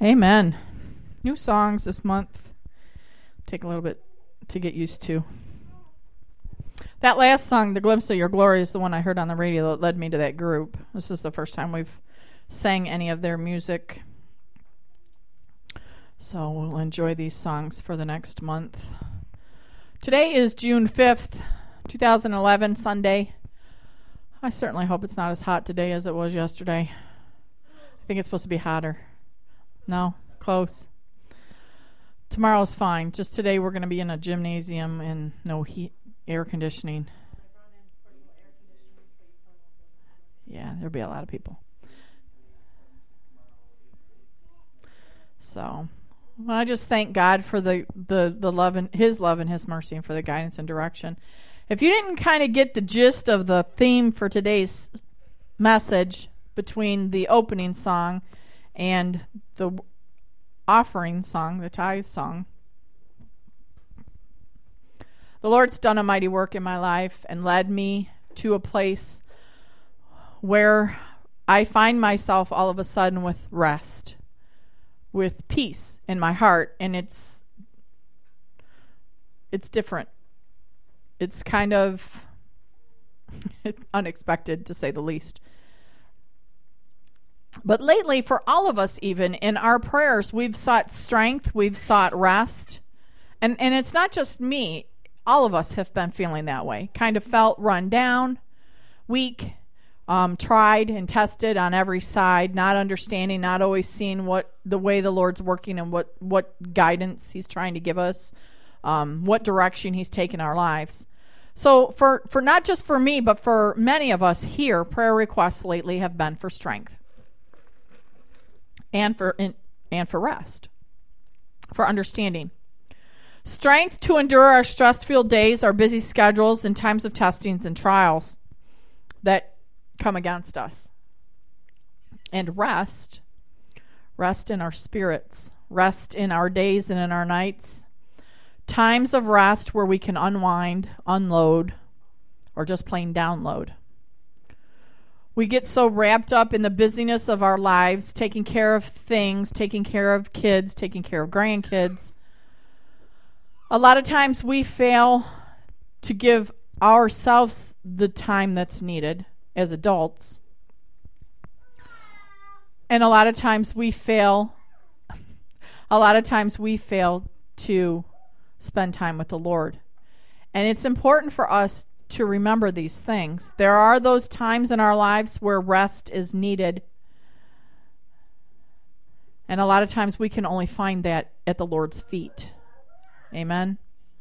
Amen. New songs this month. Take a little bit to get used to. That last song, The Glimpse of Your Glory, is the one I heard on the radio that led me to that group. This is the first time we've sang any of their music. So we'll enjoy these songs for the next month. Today is June 5th, 2011, Sunday. I certainly hope it's not as hot today as it was yesterday. I think it's supposed to be hotter. No? Close. Tomorrow's fine. Just today we're going to be in a gymnasium and no heat, air conditioning. Yeah, there'll be a lot of people. So, well, I just thank God for the love and His mercy, and for the guidance and direction. If you didn't kind of get the gist of the theme for today's message between the opening song and the offering song, the tithe song, the Lord's done a mighty work in my life and led me to a place where I find myself all of a sudden with rest, with peace in my heart, and it's different. It's kind of unexpected, to say the least. But lately, for all of us even, in our prayers, we've sought strength, we've sought rest. And it's not just me. All of us have been feeling that way. Kind of felt run down, weak, tried and tested on every side, not understanding, not always seeing what the way the Lord's working and what guidance He's trying to give us, what direction He's taking our lives. So for not just for me, but for many of us here, prayer requests lately have been for strength. And for rest, for understanding. Strength to endure our stress-filled days, our busy schedules, and times of testings and trials that come against us. And rest in our spirits, rest in our days and in our nights. Times of rest where we can unwind, unload, or just plain download. We get so wrapped up in the busyness of our lives, taking care of things, taking care of kids, taking care of grandkids. A lot of times we fail to give ourselves the time that's needed as adults. And a lot of times we fail to spend time with the Lord. And it's important for us to remember these things. There are those times in our lives where rest is needed. And a lot of times we can only find that at the Lord's feet. Amen.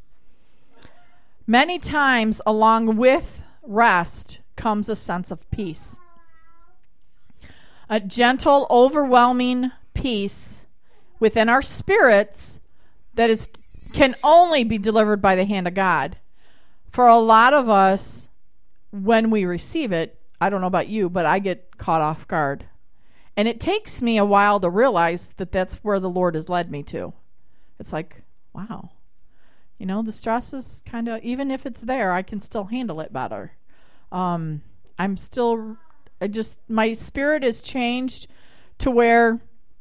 Many times along with rest comes a sense of peace. A gentle, overwhelming peace within our spirits that can only be delivered by the hand of God. For a lot of us, when we receive it, I don't know about you, but I get caught off guard. And it takes me a while to realize that that's where the Lord has led me to. It's like, wow. The stress is kind of, even if it's there, I can still handle it better. My spirit is changed to where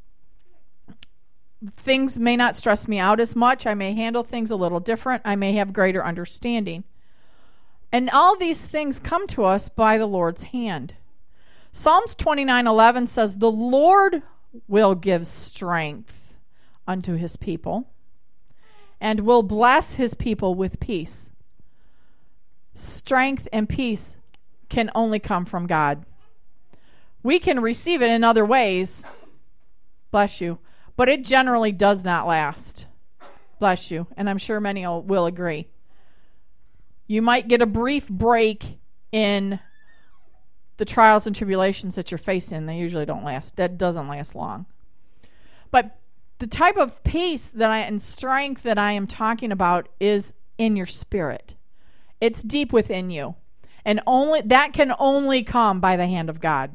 things may not stress me out as much. I may handle things a little different. I may have greater understanding. And all these things come to us by the Lord's hand. Psalms 29:11 says, "The Lord will give strength unto His people, and will bless His people with peace." Strength and peace can only come from God. We can receive it in other ways, bless you, but it generally does not last. Bless you, and I'm sure many will agree. You might get a brief break in the trials and tribulations that you're facing. They usually don't last. That doesn't last long. But the type of peace and strength that I am talking about is in your spirit. It's deep within you. And that can only come by the hand of God.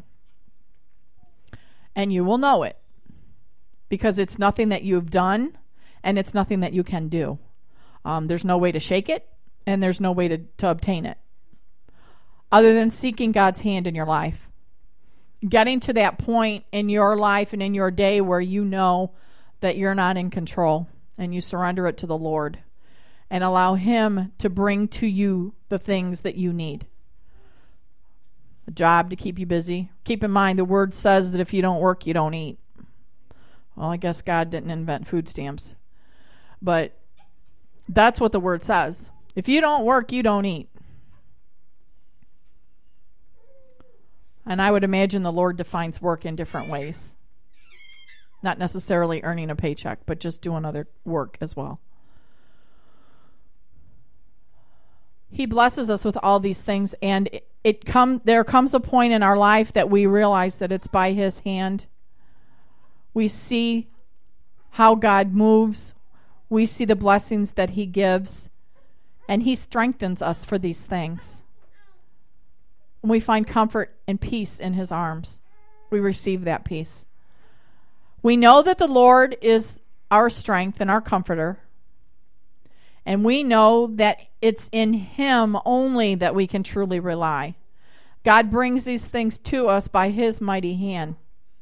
And you will know it. Because it's nothing that you've done, and it's nothing that you can do. There's no way to shake it. And there's no way to obtain it other than seeking God's hand in your life. getting to that point in your life and in your day where you know that you're not in control, and you surrender it to the Lord and allow Him to bring to you the things that you need. A job to keep you busy. Keep in mind, the Word says that if you don't work, you don't eat. Well, I guess God didn't invent food stamps, but that's what the Word says. If you don't work, you don't eat. And I would imagine the Lord defines work in different ways. Not necessarily earning a paycheck, but just doing other work as well. He blesses us with all these things, and there comes a point in our life that we realize that it's by His hand. We see how God moves. We see the blessings that He gives, and He strengthens us for these things. And we find comfort and peace in His arms. We receive that peace. We know that the Lord is our strength and our comforter. And we know that it's in Him only that we can truly rely. God brings these things to us by His mighty hand.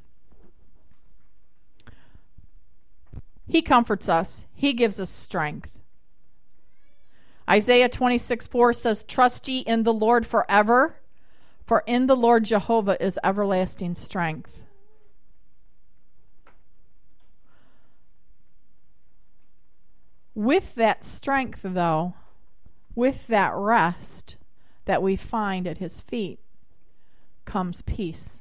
He comforts us. He gives us strength. Isaiah 26:4 says, "Trust ye in the Lord forever, for in the Lord Jehovah is everlasting strength." With that strength, though, with that rest that we find at His feet, comes peace.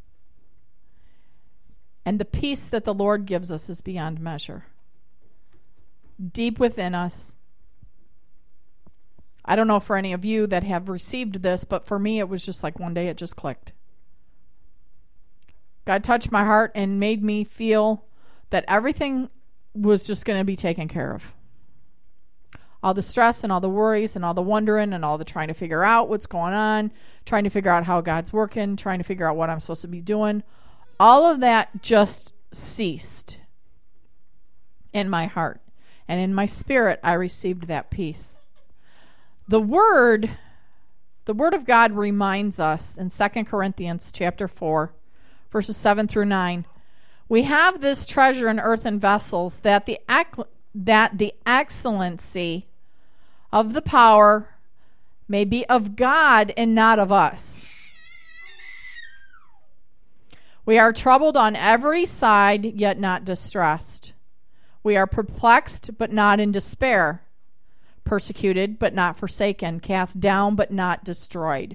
And the peace that the Lord gives us is beyond measure. Deep within us. I don't know for any of you that have received this, but for me it was just like one day it just clicked. God touched my heart and made me feel that everything was just going to be taken care of. All the stress and all the worries and all the wondering and all the trying to figure out what's going on, trying to figure out how God's working, trying to figure out what I'm supposed to be doing, all of that just ceased in my heart. And in my spirit, I received that peace. The Word of God reminds us in 2 Corinthians chapter 4, verses 7 through 9, we have this treasure in earthen vessels, that the excellency of the power may be of God and not of us. We are troubled on every side, yet not distressed. We are perplexed, but not in despair. Persecuted, but not forsaken. Cast down, but not destroyed.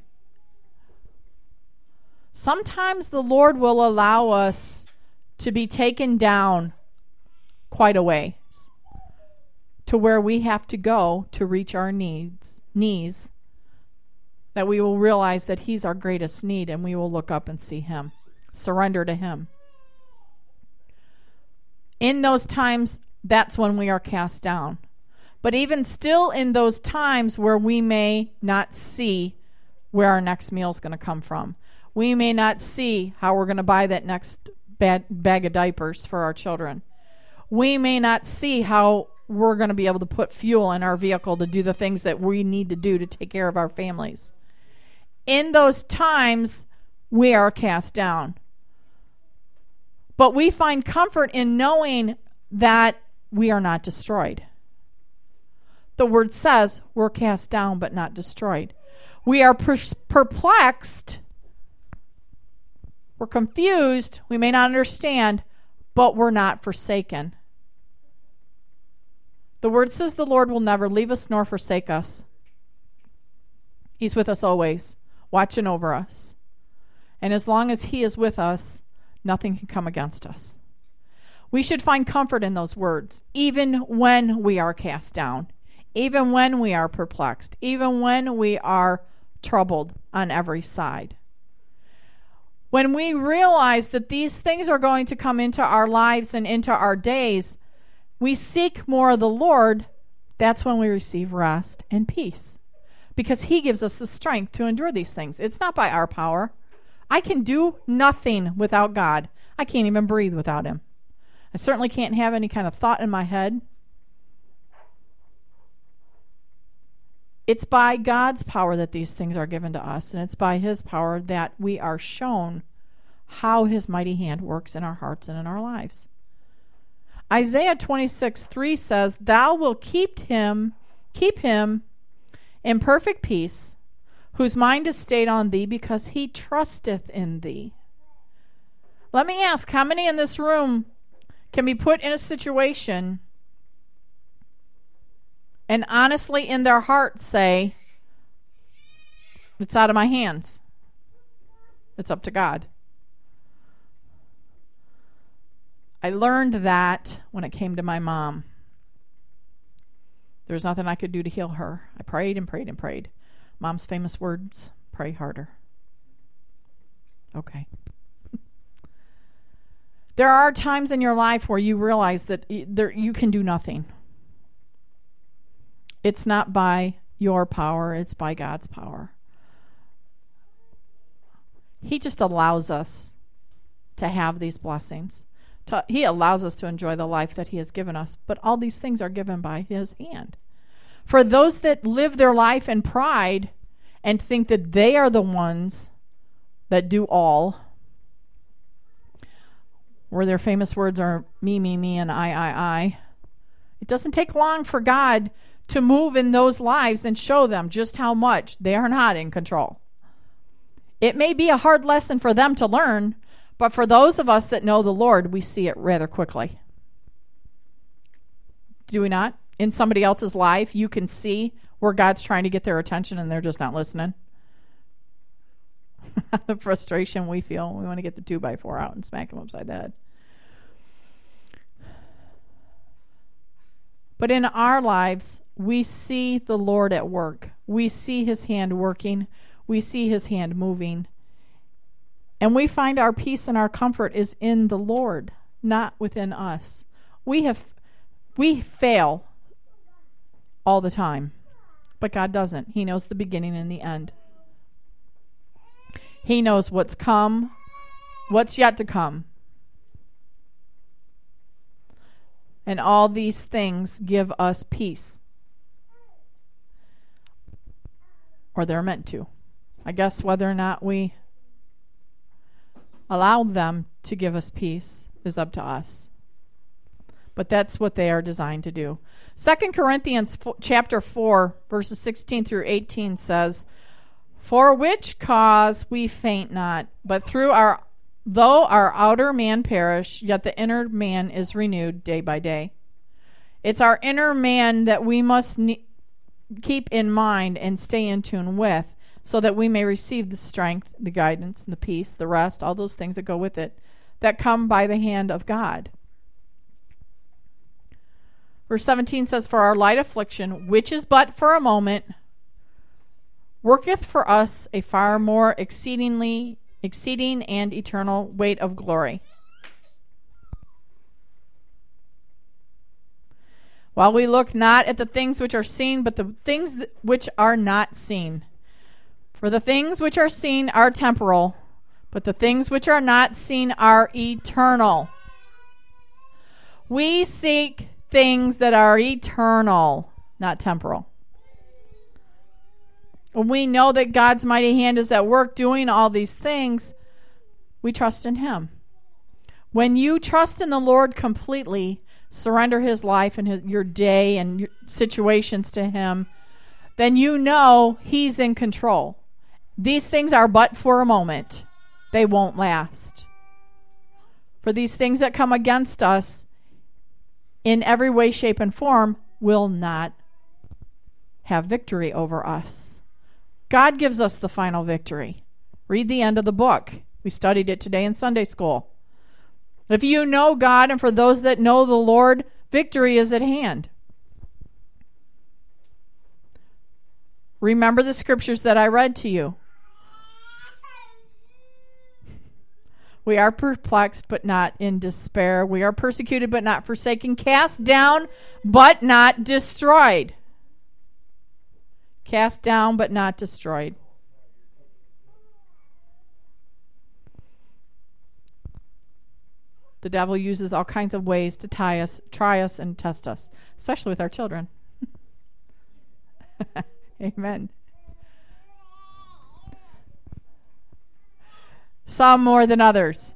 Sometimes the Lord will allow us to be taken down quite a ways to where we have to go to reach our knees, that we will realize that He's our greatest need, and we will look up and see Him. Surrender to Him. In those times, that's when we are cast down. But even still in those times where we may not see where our next meal is going to come from, we may not see how we're going to buy that next bag of diapers for our children. We may not see how we're going to be able to put fuel in our vehicle to do the things that we need to do to take care of our families. In those times, we are cast down. But we find comfort in knowing that we are not destroyed. The Word says we're cast down but not destroyed. We are perplexed. We're confused. We may not understand, but we're not forsaken. The Word says the Lord will never leave us nor forsake us. He's with us always, watching over us. And as long as He is with us, nothing can come against us. We should find comfort in those words, even when we are cast down, even when we are perplexed, even when we are troubled on every side. When we realize that these things are going to come into our lives and into our days, we seek more of the Lord. That's when we receive rest and peace, because He gives us the strength to endure these things. It's not by our power. I can do nothing without God. I can't even breathe without Him. I certainly can't have any kind of thought in my head. It's by God's power that these things are given to us, and it's by His power that we are shown how his mighty hand works in our hearts and in our lives. Isaiah 26:3 says, "Thou wilt keep him in perfect peace, whose mind is stayed on thee, because he trusteth in thee." Let me ask, how many in this room can be put in a situation and honestly in their heart say, it's out of my hands. It's up to God. I learned that when it came to my mom. There was nothing I could do to heal her. I prayed and prayed and prayed. Mom's famous words, pray harder. Okay. There are times in your life where you realize that you can do nothing. It's not by your power, it's by God's power. He just allows us to have these blessings. He allows us to enjoy the life that he has given us, but all these things are given by his hand. For those that live their life in pride and think that they are the ones that do all, where their famous words are me, and I, it doesn't take long for God to move in those lives and show them just how much they are not in control. It may be a hard lesson for them to learn, but for those of us that know the Lord, we see it rather quickly. Do we not? In somebody else's life, you can see where God's trying to get their attention and they're just not listening. The frustration we feel. We want to get the 2x4 out and smack him upside the head. But in our lives, we see the Lord at work. We see his hand working. We see his hand moving. And we find our peace and our comfort is in the Lord, not within us. We fail all the time, but God doesn't. He knows the beginning and the end. He knows what's come, what's yet to come. And all these things give us peace. Or they're meant to. I guess whether or not we allow them to give us peace is up to us. But that's what they are designed to do. 2 Corinthians chapter 4, verses 16 through 18 says, "For which cause we faint not, but though our outer man perish, yet the inner man is renewed day by day." It's our inner man that we must keep in mind and stay in tune with, so that we may receive the strength, the guidance, the peace, the rest, all those things that go with it, that come by the hand of God. Verse 17 says, "For our light affliction, which is but for a moment, worketh for us a far more exceeding and eternal weight of glory. While we look not at the things which are seen, but the things which are not seen. For the things which are seen are temporal, but the things which are not seen are eternal." We seek things that are eternal, not temporal. When we know that God's mighty hand is at work doing all these things, we trust in him. When you trust in the Lord completely, surrender his life and your day and your situations to him, then you know he's in control. These things are but for a moment. They won't last. For these things that come against us in every way, shape, and form will not have victory over us. God gives us the final victory. Read the end of the book. We studied it today in Sunday school. If you know God, and for those that know the Lord, victory is at hand. Remember the scriptures that I read to you. We are perplexed, but not in despair. We are persecuted, but not forsaken. Cast down, but not destroyed. Cast down, but not destroyed. The devil uses all kinds of ways to try us, and test us, especially with our children. Amen. Some more than others.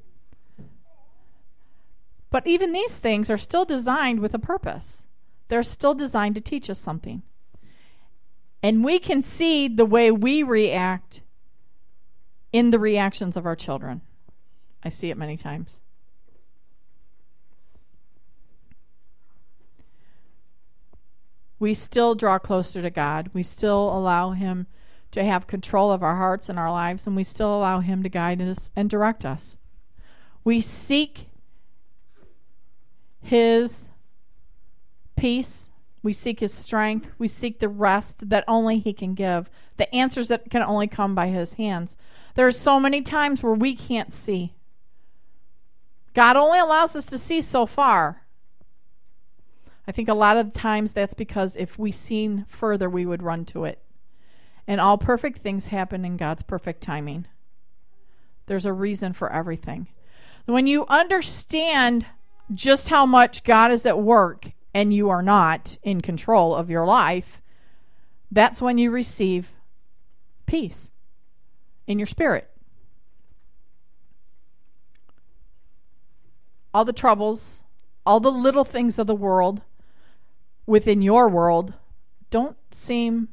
But even these things are still designed with a purpose. They're still designed to teach us something. And we can see the way we react in the reactions of our children. I see it many times. We still draw closer to God. We still allow Him to have control of our hearts and our lives, and we still allow Him to guide us and direct us. We seek His peace. We seek His strength. We seek the rest that only He can give, the answers that can only come by His hands. There are so many times where we can't see. God only allows us to see so far. I think a lot of times that's because if we seen further, we would run to it. And all perfect things happen in God's perfect timing. There's a reason for everything. When you understand just how much God is at work and you are not in control of your life, that's when you receive peace in your spirit. All the troubles, all the little things of the world within your world don't seem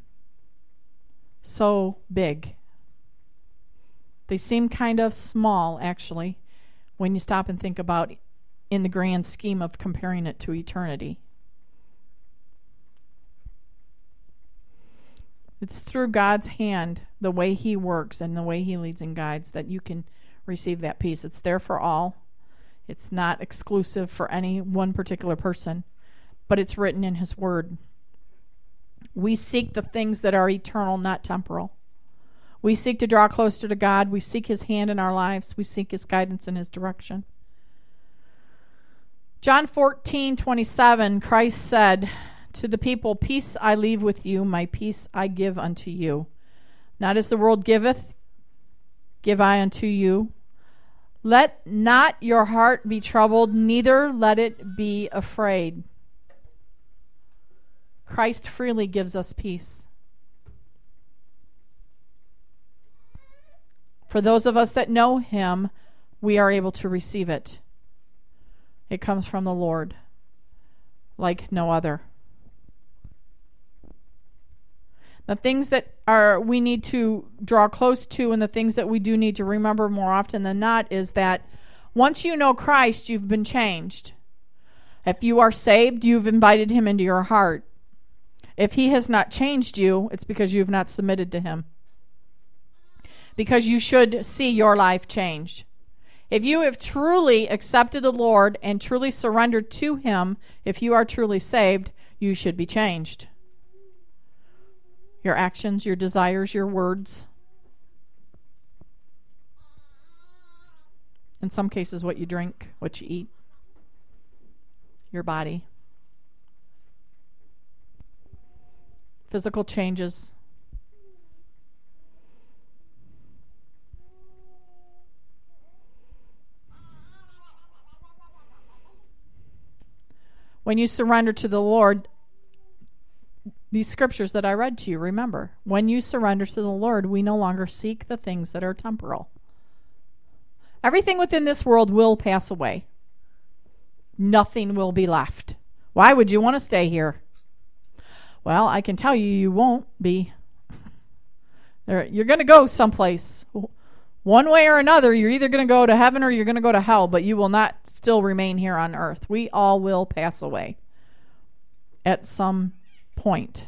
so big. They seem kind of small, actually, when you stop and think about in the grand scheme of comparing it to eternity. It's through God's hand, the way He works and the way He leads and guides, that you can receive that peace. It's there for all. It's not exclusive for any one particular person, but it's written in His Word. We seek the things that are eternal, not temporal. We seek to draw closer to God. We seek His hand in our lives. We seek His guidance and His direction. John 14:27, Christ said to the people, "Peace I leave with you, my peace I give unto you. Not as the world giveth, give I unto you. Let not your heart be troubled, neither let it be afraid." Christ freely gives us peace. For those of us that know Him, we are able to receive it. It comes from the Lord like no other. The things that we need to draw close to, and the things that we do need to remember more often than not, is that once you know Christ, you've been changed. If you are saved, you've invited Him into your heart. If He has not changed you, it's because you've not submitted to Him. Because you should see your life changed. If you have truly accepted the Lord and truly surrendered to Him, if you are truly saved, you should be changed. Your actions, your desires, your words. In some cases, what you drink, what you eat. Your body. Physical changes. When you surrender to the Lord, these scriptures that I read to you, remember, when you surrender to the Lord, we no longer seek the things that are temporal. Everything within this world will pass away. Nothing will be left. Why would you want to stay here? Well, I can tell you, you won't be. You're going to go someplace. One way or another, you're either going to go to heaven or you're going to go to hell, but you will not still remain here on earth. We all will pass away at some point.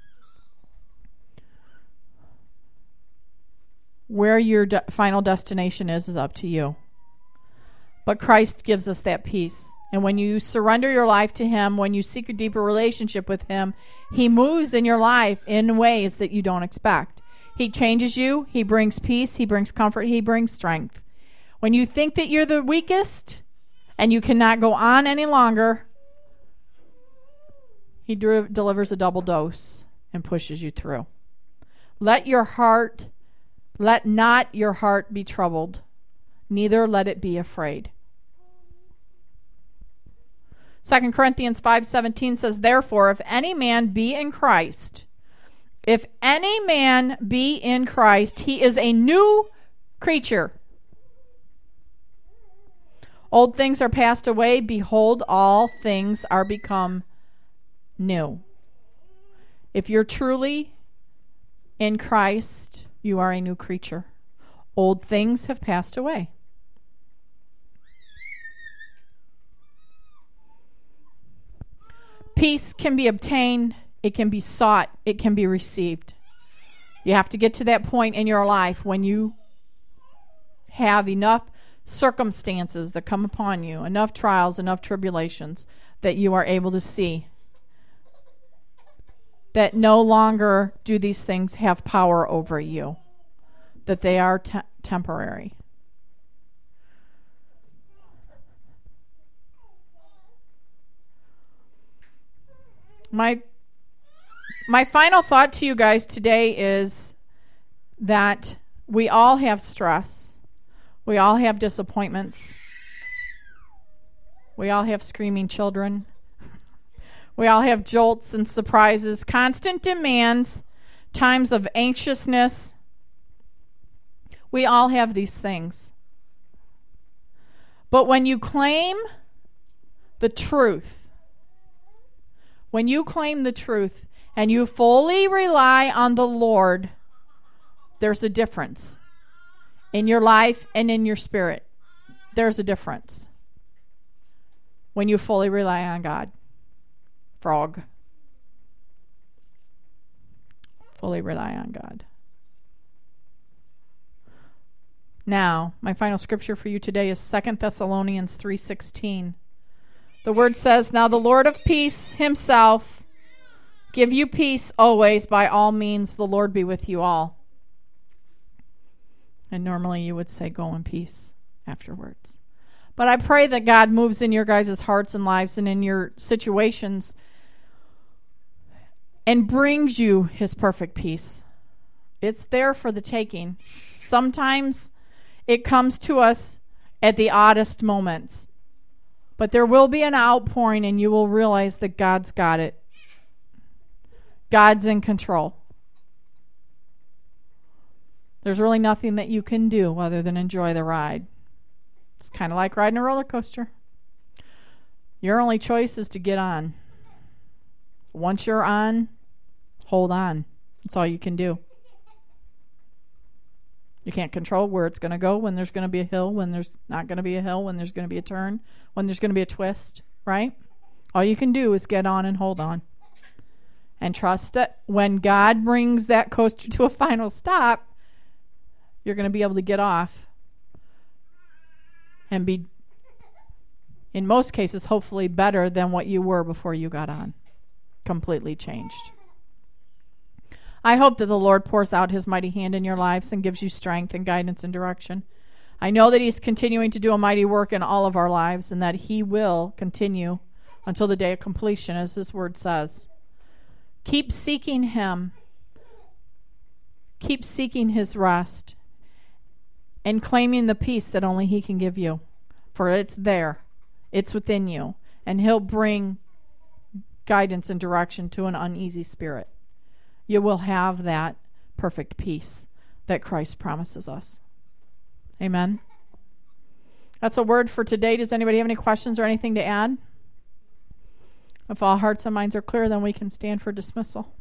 Where your final destination is up to you. But Christ gives us that peace. And when you surrender your life to Him, when you seek a deeper relationship with Him, He moves in your life in ways that you don't expect. He changes you. He brings peace. He brings comfort. He brings strength. When you think that you're the weakest and you cannot go on any longer, He delivers a double dose and pushes you through. Let not your heart be troubled, neither let it be afraid. 2 Corinthians 5:17 says, "Therefore, if any man be in Christ, he is a new creature. Old things are passed away. Behold, all things are become new. If you're truly in Christ, you are a new creature. Old things have passed away. Peace can be obtained. It can be sought. It can be received. You have to get to that point in your life when you have enough circumstances that come upon you, enough trials, enough tribulations, that you are able to see that no longer do these things have power over you, that they are temporary. My final thought to you guys today is that we all have stress. We all have disappointments. We all have screaming children. We all have jolts and surprises, constant demands, times of anxiousness. We all have these things. But when you claim the truth, and you fully rely on the Lord, there's a difference. In your life and in your spirit, there's a difference. When you fully rely on God. Frog. Fully rely on God. Now, my final scripture for you today is 2 Thessalonians 3:16. The word says, "Now the Lord of peace himself give you peace always. By all means, the Lord be with you all." And normally you would say, "Go in peace," afterwards. But I pray that God moves in your guys' hearts and lives and in your situations and brings you his perfect peace. It's there for the taking. Sometimes it comes to us at the oddest moments. But there will be an outpouring and you will realize that God's got it. God's in control. There's really nothing that you can do other than enjoy the ride. It's kind of like riding a roller coaster. Your only choice is to get on. Once you're on, hold on. That's all you can do. You can't control where it's going to go, when there's going to be a hill, when there's not going to be a hill, when there's going to be a turn, when there's going to be a twist, right? All you can do is get on and hold on. And trust that when God brings that coaster to a final stop, you're going to be able to get off and be, in most cases, hopefully better than what you were before you got on. Completely changed. I hope that the Lord pours out his mighty hand in your lives and gives you strength and guidance and direction. I know that he's continuing to do a mighty work in all of our lives and that he will continue until the day of completion, as his word says. Keep seeking him. Keep seeking his rest and claiming the peace that only he can give you. For it's there. It's within you. And he'll bring guidance and direction to an uneasy spirit. You will have that perfect peace that Christ promises us. Amen. That's a word for today. Does anybody have any questions or anything to add? If all hearts and minds are clear, then we can stand for dismissal.